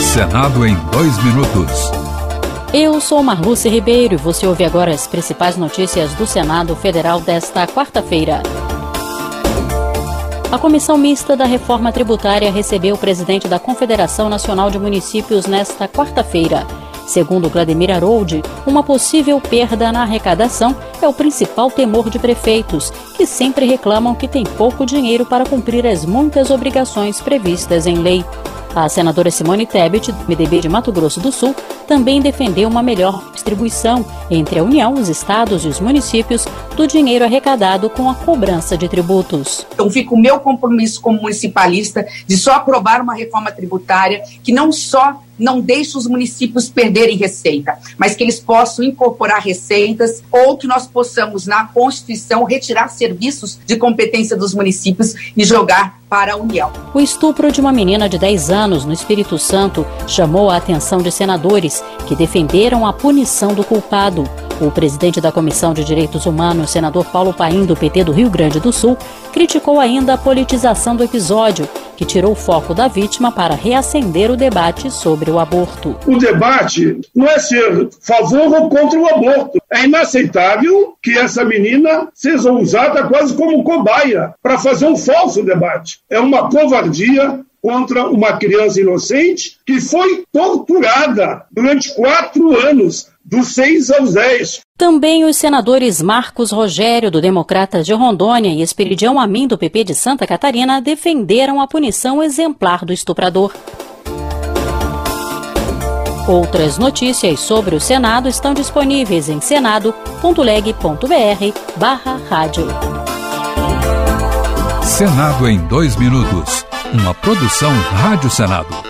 Senado em 2 minutos. Eu sou Marluce Ribeiro e você ouve agora as principais notícias do Senado Federal desta quarta-feira. A Comissão Mista da Reforma Tributária recebeu o presidente da Confederação Nacional de Municípios nesta quarta-feira. Segundo Vladimir Harold, uma possível perda na arrecadação é o principal temor de prefeitos, que sempre reclamam que tem pouco dinheiro para cumprir as muitas obrigações previstas em lei. A senadora Simone Tebet, do MDB de Mato Grosso do Sul, também defendeu uma melhor distribuição entre a União, os estados e os municípios do dinheiro arrecadado com a cobrança de tributos. Então fica o meu compromisso como municipalista de só aprovar uma reforma tributária que não só não deixe os municípios perderem receita, mas que eles possam incorporar receitas ou que nós possamos, na Constituição, retirar serviços de competência dos municípios e jogar para a União. O estupro de uma menina de 10 anos no Espírito Santo chamou a atenção de senadores que defenderam a punição do culpado. O presidente da Comissão de Direitos Humanos, senador Paulo Paim, do PT do Rio Grande do Sul, criticou ainda a politização do episódio, que tirou o foco da vítima para reacender o debate sobre o aborto. O debate não é ser a favor ou contra o aborto. É inaceitável que essa menina seja usada quase como cobaia para fazer um falso debate. É uma covardia contra uma criança inocente que foi torturada durante 4 anos, dos 6 aos 10. Também os senadores Marcos Rogério, do Democratas de Rondônia, e Esperidião Amin, do PP de Santa Catarina, defenderam a punição exemplar do estuprador. Outras notícias sobre o Senado estão disponíveis em senado.leg.br/rádio. Senado em 2 minutos. Uma produção Rádio Senado.